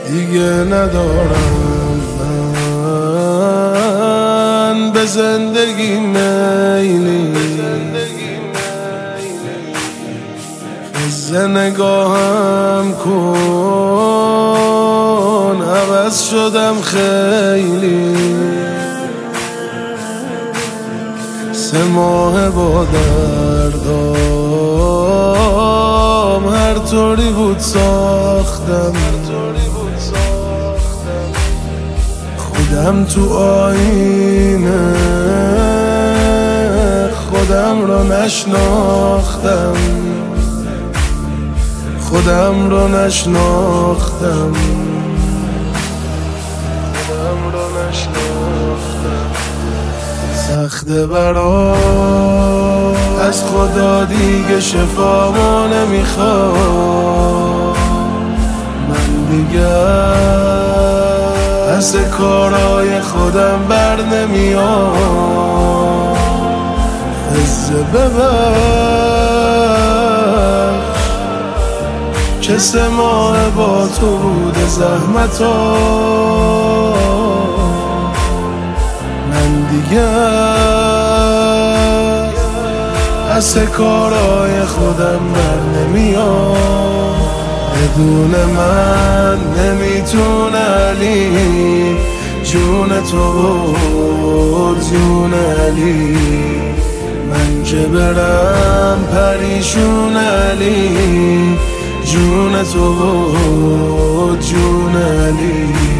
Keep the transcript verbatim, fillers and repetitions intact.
دیگه ندارم من به زندگی میلی، فز نگاهم کن عوض شدم خیلی. سه ماه با دردام هر طوری بود ساختم، خودم تو آینه خودم رو نشناختم، خودم رو نشناختم، خودم رو نشناختم. سخته برام از خدا دیگه شفامو نمیخوام، من دیگه از کارهای خودم بر نمیام. عز ببخش که سه ماه با تو بود زحمتا، من دیگه از کارهای خودم بر نمیام. بدون من نمیتونه علی جون تو و جون علی، من که برم پریشون علی جون تو و جون علی.